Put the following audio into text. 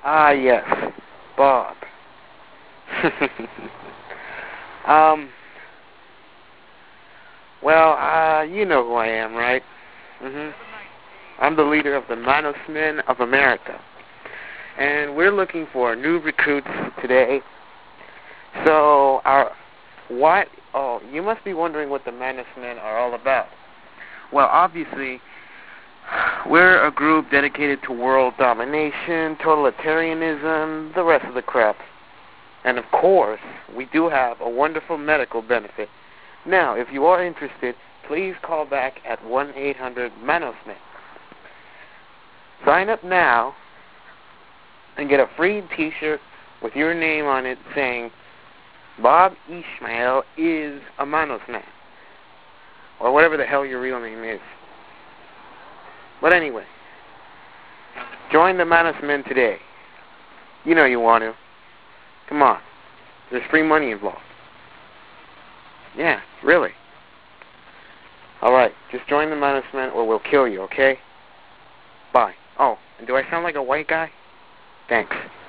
Ah, yes, Bob. um, you know who I am, right? hmm I'm the leader of the Manosmen of America. And we're looking for new recruits today. So, what? Oh, you must be wondering what the Manosmen are all about. Well, obviously, we're a group dedicated to world domination, totalitarianism, the rest of the crap. And of course, we do have a wonderful medical benefit. Now, if you are interested, please call back at 1-800-MANOSMEN. Sign up now and get a free t-shirt with your name on it saying, Bob Ishmael is a Manosman. Or whatever the hell your real name is. But anyway, join the Manosmen today. You know you want to. Come on. There's free money involved. Yeah, really. Alright, just join the Manosmen or we'll kill you, okay? Bye. Oh, and do I sound like a white guy? Thanks.